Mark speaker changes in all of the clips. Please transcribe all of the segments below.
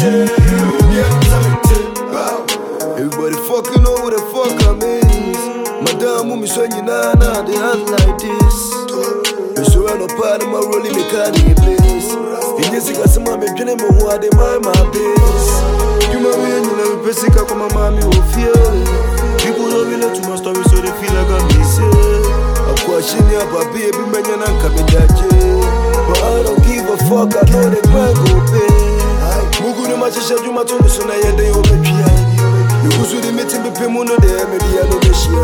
Speaker 1: Everybody fucking know what the fuck I mean. Madame, me son, you know, they act like this. So I no part of my rolling me can't in place. In this case, I'm a dream of what they mind my base. You know me and you know basic how my mommy will feel. People don't relate to my story, so they feel like I'm missing. I'm questioning about baby man and coming that but I don't give a fuck, I know they can't go pay. Mugu no machisha juma tono so na yede yo betwia. Nukusu di meeting be pemu no de media no beshia.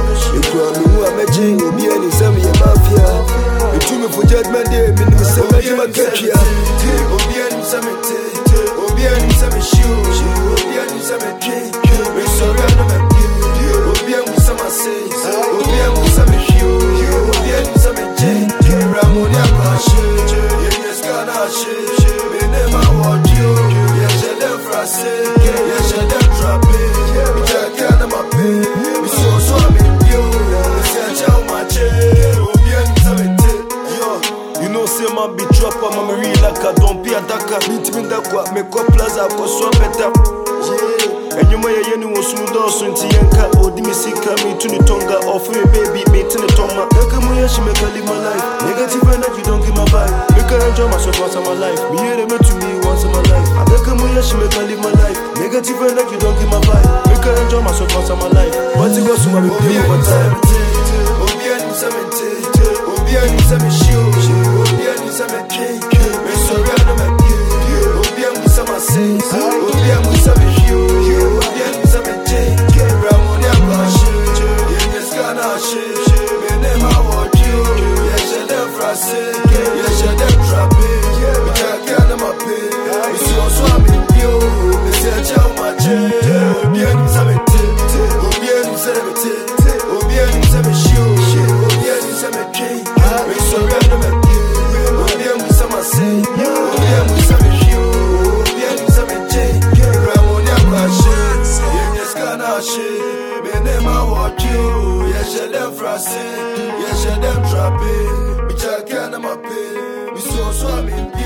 Speaker 1: Etu amu ameje obi ani sam ye mafia. Etu me for judgment day me no say me ma kafia. Obi ani sam te, obi ani sam shiu, obi ani sam ke. Me sorry no me pie. Obi ani sam say, obi ani sam shiu, obi ani sam je. Ramoni apache, yes kana she, me ne ma watch you. Yes dem frase, yes dem trap me. Me kana ma pe, me so me yo. Me say chow ma che, obi ani samete. Yo, you know say man be trapper, man me real like a don't be a daka. Meet me da kwa, me ko plaza ko so better. Yeah, and you may ye no so do so nti yanka odi me sika me to the tonga offer me baby me to the toma. Nakamu ya she make I live my life. Negative energy don't give my vibe. Make I enjoy myself once in my life. Me hear them to me once in my life. I nakamu ya she make I live my life. Negative energy don't give my vibe. Make I enjoy myself once in my life. But it goes to my baby over time. Obi ani samente, obi ani same shiu, obi ani same ke. Me sorry I no me pie. Obi ani same say, obi ani same shiu, obi ani same ke. Ramoni apache, yes kana she, me ne ma watch you. Yes dem frase, yes dem trap me. Me kana ma pe, me so me yo. Me say chow ma che, obi ani same te, obi ani same te, obi ani same shiu, obi ani same ke. Me sorry no me pie, obi ani same say, obi ani same shiu, obi ani same che. Ramoni apache, yes kana she, me ne ma watch you. Yes dem frase, yes dem trap me. Me kana ma pe, me so me.